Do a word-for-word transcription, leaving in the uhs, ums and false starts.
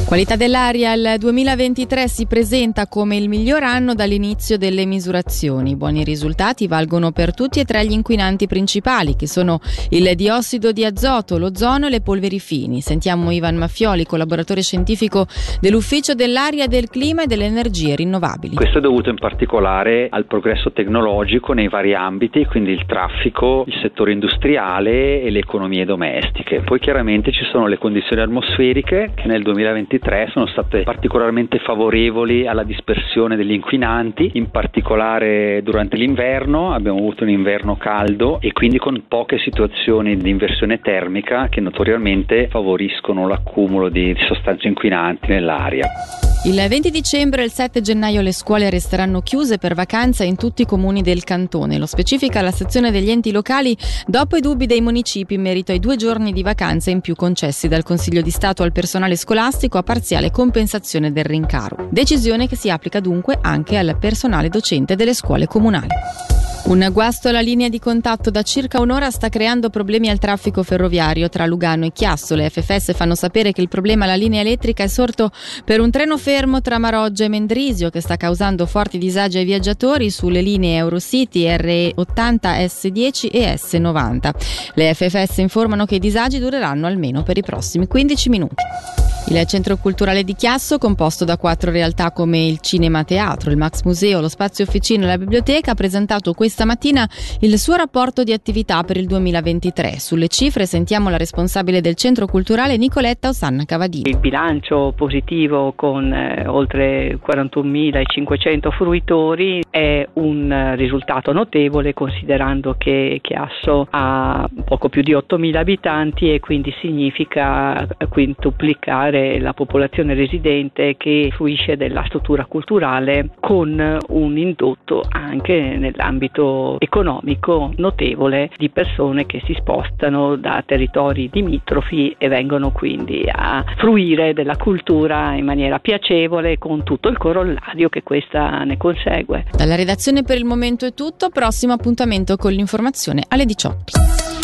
Qualità dell'aria, il duemilaventitré si presenta come il miglior anno dall'inizio delle misurazioni. I buoni risultati valgono per tutti e tre gli inquinanti principali, che sono il diossido di azoto, l'ozono e le polveri fini. Sentiamo Ivan Maffioli, collaboratore scientifico dell'Ufficio dell'Aria, del Clima e delle Energie Rinnovabili. Questo è dovuto in particolare al progresso tecnologico nei vari ambiti, quindi il traffico, il settore industriale e le economie domestiche. Poi chiaramente ci sono le condizioni atmosferiche che nel duemilaventitré sono state particolarmente favorevoli alla dispersione degli inquinanti, in particolare durante l'inverno abbiamo avuto un inverno caldo e quindi con poche situazioni di inversione termica che notoriamente favoriscono l'accumulo di sostanze inquinanti nell'aria. Il venti dicembre e il sette gennaio le scuole resteranno chiuse per vacanza in tutti i comuni del cantone. Lo specifica la sezione degli enti locali dopo i dubbi dei municipi in merito ai due giorni di vacanza in più concessi dal Consiglio di Stato al personale scolastico a parziale compensazione del rincaro. Decisione che si applica dunque anche al personale docente delle scuole comunali. Un guasto alla linea di contatto da circa un'ora sta creando problemi al traffico ferroviario tra Lugano e Chiasso. Le F F S fanno sapere che il problema alla linea elettrica è sorto per un treno fermo tra Maroggia e Mendrisio che sta causando forti disagi ai viaggiatori sulle linee Eurocity, R ottanta, S dieci e S novanta. Le F F S informano che i disagi dureranno almeno per i prossimi quindici minuti. Il Centro Culturale di Chiasso, composto da quattro realtà come il Cinema Teatro, il Max Museo, lo Spazio Officina e la Biblioteca, ha presentato questa mattina il suo rapporto di attività per il duemilaventitré. Sulle cifre sentiamo la responsabile del Centro Culturale Nicoletta Osanna Cavadini. Il bilancio positivo con eh, oltre quarantunomilacinquecento fruitori è un risultato notevole considerando che Chiasso ha poco più di ottomila abitanti e quindi significa quintuplicare la popolazione residente che fruisce della struttura culturale con un indotto anche nell'ambito economico notevole di persone che si spostano da territori limitrofi e vengono quindi a fruire della cultura in maniera piacevole con tutto il corollario che questa ne consegue. Dalla redazione per il momento è tutto, prossimo appuntamento con l'informazione alle diciotto.